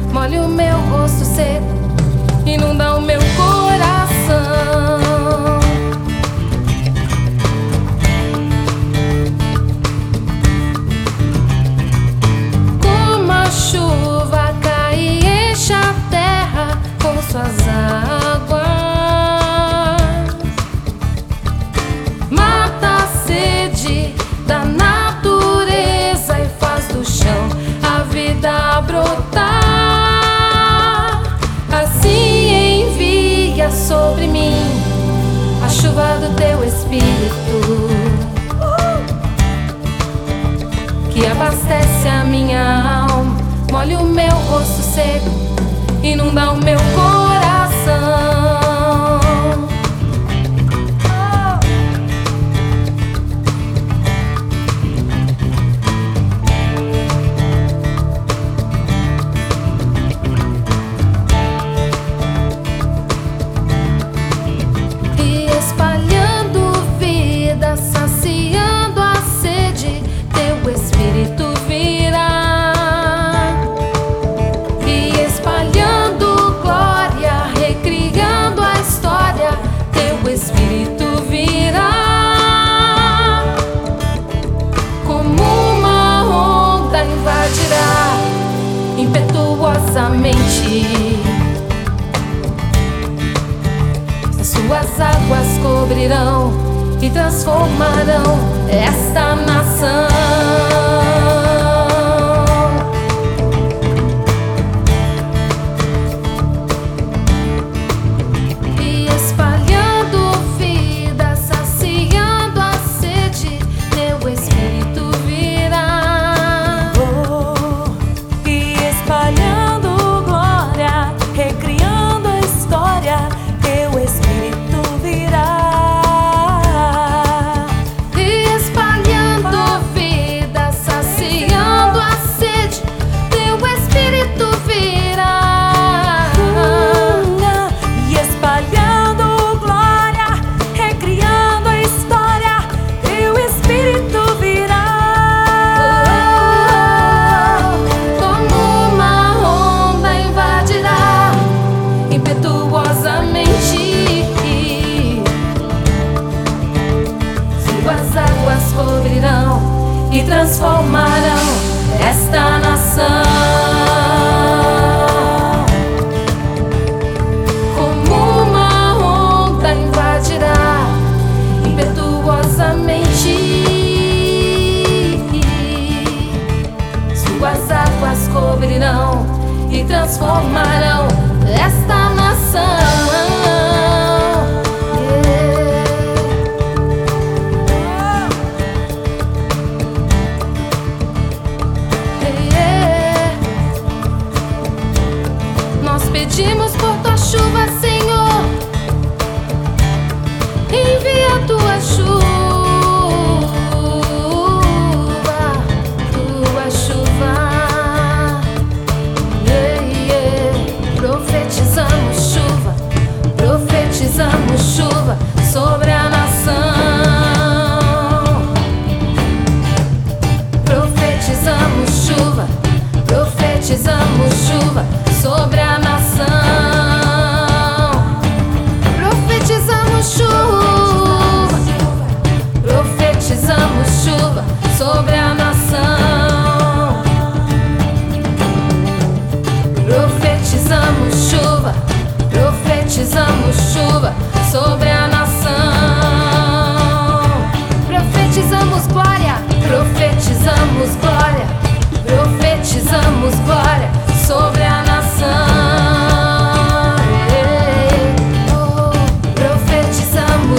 molhe o meu rosto seco, inunda o meu coração. Como a chuva cai e enche a terra com suas águas, mata a sede da natureza e faz do chão a vida brotar. Assim envia sobre mim a chuva do teu Espírito, que abastece a minha alma, molhe o meu rosto seco, inunda o meu coração. E espalhando vida, saciando a sede, teu Espírito virá. E espalhando glória, recriando a história, teu Espírito virá. Como uma onda invadirá impetuosamente, as suas águas cobrirão e transformarão esta nação. E espalhando vida, saciando a sede, teu Espírito virá. E espalhando glória, recriando a história, teu Espírito virá. E espalhando vida, saciando a sede, teu Espírito virá. E espalhando glória, recriando a história, teu Espírito virá. Como uma onda invadirá impetuosamente, suas águas cobrirão e transformarão esta nação. Como uma onda invadirá impetuosamente, suas águas cobrirão e transformarão esta nação. Nós pedimos por tua chuva, Senhor, envia tua chuva, tua chuva. Profetizamos chuva, profetizamos chuva sobre a nação. Profetizamos chuva, profetizamos chuva sobre a nação. Profetizamos chuva, profetizamos chuva sobre a nação. Profetizamos chuva, profetizamos chuva sobre a nação. Profetizamos glória, profetizamos glória, profetizamos glória sobre a nação. Profetizamos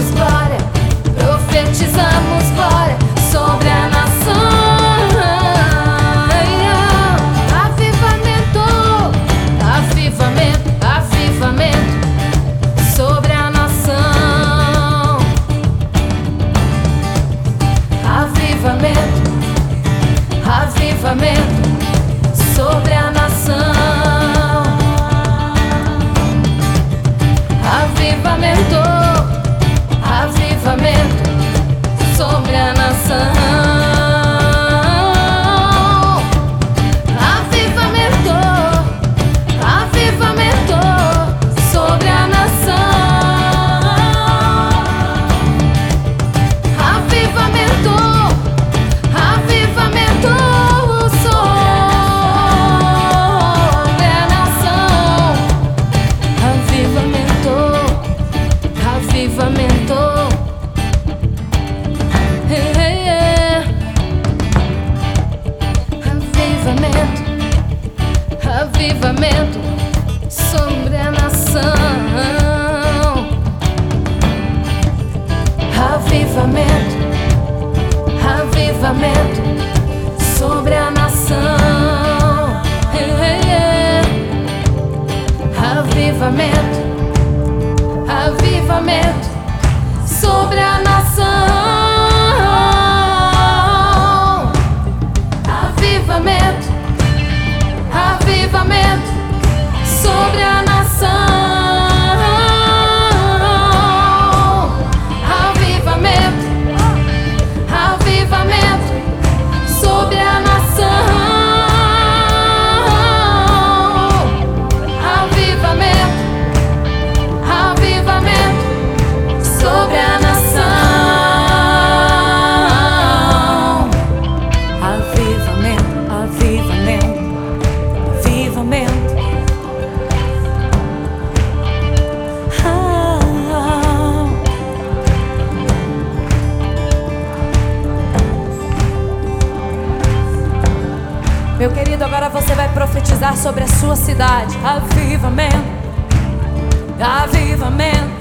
avivamento. Avivamento, avivamento sobre a nação. Avivamento, avivamento sobre a nação. Avivamento, avivamento sobre a nação. Avivamento, avivamento sobre a nação. Avivamento, avivamento sobre a nação. Avivamento, avivamento sobre a nação. Avivamento, avivamento, avivamento. Meu querido, agora você vai profetizar sobre a sua cidade. Avivamento, avivamento.